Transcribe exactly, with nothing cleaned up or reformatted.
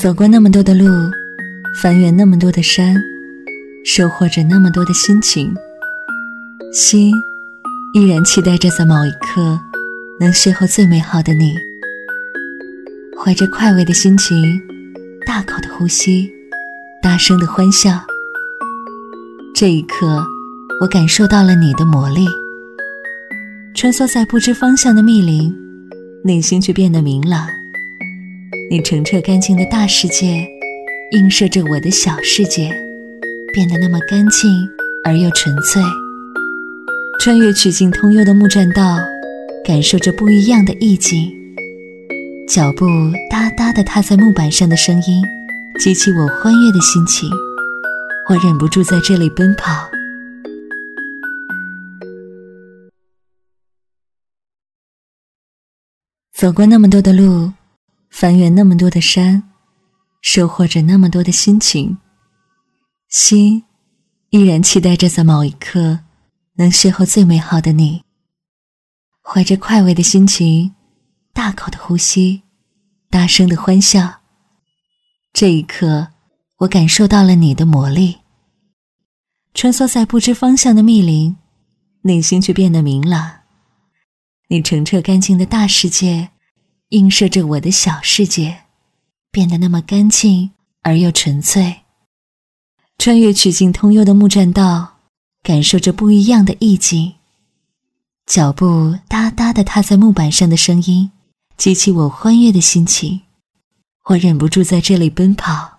走过那么多的路，翻越那么多的山，收获着那么多的心情，心依然期待着在某一刻能邂逅最美好的你。怀着快慰的心情，大口的呼吸，大声的欢笑。这一刻，我感受到了你的魔力。穿梭在不知方向的密林，内心却变得明朗。你澄澈干净的大世界，映射着我的小世界，变得那么干净而又纯粹。穿越曲径通幽的木栈道，感受着不一样的意境。脚步哒哒地踏在木板上的声音，激起我欢悦的心情。我忍不住在这里奔跑。走过那么多的路，翻越那么多的山，收获着那么多的心情，心依然期待着在某一刻能邂逅最美好的你。怀着快慰的心情，大口的呼吸，大声的欢笑。这一刻，我感受到了你的魔力。穿梭在不知方向的密林，内心却变得明朗。你澄澈干净的大世界，映射着我的小世界，变得那么干净而又纯粹。穿越曲径通幽的木栈道，感受着不一样的意境。脚步哒哒地踏在木板上的声音，激起我欢悦的心情。我忍不住在这里奔跑。